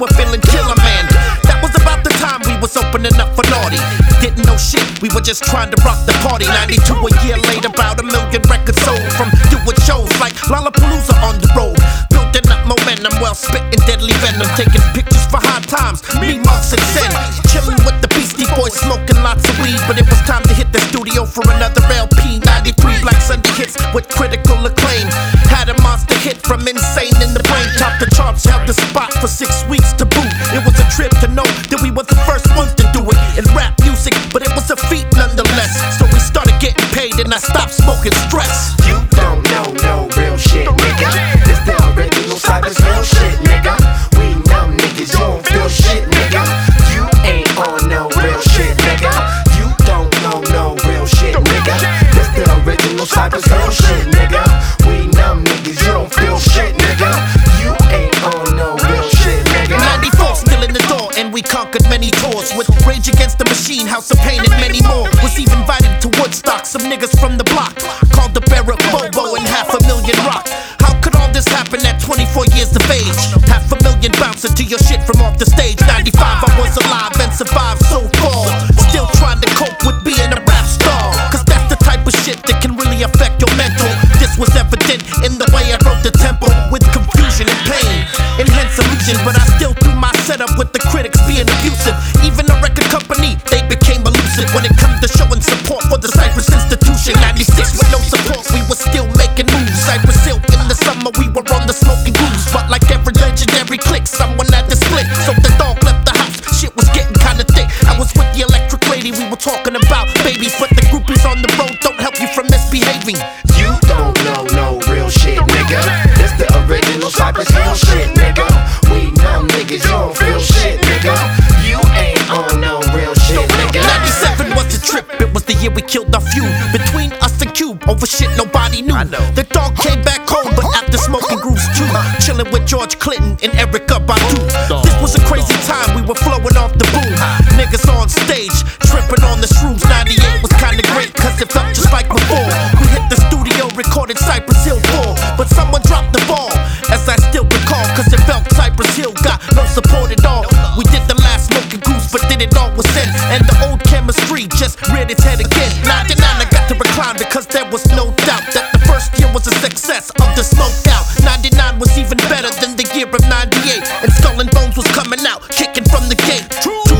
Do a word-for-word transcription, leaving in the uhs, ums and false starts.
were feeling killer, man. That was about the time we was opening up for naughty. Didn't know shit, we were just trying to rock the party. Ninety-two a year later, about a million records sold from doing shows like Lollapalooza on the road. Building up momentum while spitting deadly venom, taking pictures for high times. Me, Monks, and Sen, chilling with the Beastie Boys, smoking lots of weed. But it was time to hit the studio for another L P. ninety-three Black Sunday hits with critical acclaim. Had a monster hit from Insane in the Brain. Topped the charts, held the spot for six weeks to boot. It was a trip to know that we were the first ones to do it in rap music, but it was a feat nonetheless. So we started getting paid and I stopped smoking stress. You don't know no real shit, nigga. This the original Cypress Hill shit, nigga. We numb niggas, you don't feel shit, nigga. You ain't on no real shit, nigga. You don't know no real shit, nigga. This the original Cypress Hill shit, nigga. We numb niggas, you don't feel shit, nigga. You ain't on no real shit, nigga. ninety-four still in the door and we conquered many tours with Rage Against the Machine, House of Pain and many more. Was even invited to Woodstock, some niggas from the block called the Barrett Bobo and half a million rock. How could all this happen at twenty-four years of age? Half a million bouncing to your shit from off the stage. ninety-five I was alive and survived so far. Still trying to cope with being a rap star, cause that's the type of shit that can really affect your mental. This was evident in the way I wrote the tempo, with confusion and pain, enhance illusion. But I still threw my setup with the critics being abusive. Even the record company, they became elusive when it comes to showing support for the Cypress institution. ninety-six with no support, we were still making moves. Cypress Hill in the summer, we were on the smoking grooves. But like every legendary click, someone had to split. So the dog left the house, shit was getting kinda thick. I was with the electric lady, we were talking about babies, but the groupies on the road don't help you from misbehaving. You don't know no real shit, nigga. This the original Cypress Hill shit, nigga. We numb niggas, you don't feel shit, nigga. You ain't on no real shit, nigga. ninety-seven was the trip, it was the year we killed our feud between us and Cube over shit nobody knew. The dog came back home, but after smoking grooves too, chilling with George Clinton and Erykah Badu. This was a crazy time, we were flowing off the boom. Niggas on stage, tripping on the shrooms. ninety-eight was kinda great, cause it felt just like before. We hit the studio, recorded Cypress Hill four, but someone dropped the ball, as I still recall, cause it felt Cypress Hill got no support at all. We did the last smoking grooves, but did it all was in, and the old chemistry just reared its head again. ninety-nine I got to recline because there was no doubt that the first year was a success of the smoke out. ninety-nine was even better than the year of ninety-eight, and Skull and Bones was coming out, kicking from the gate.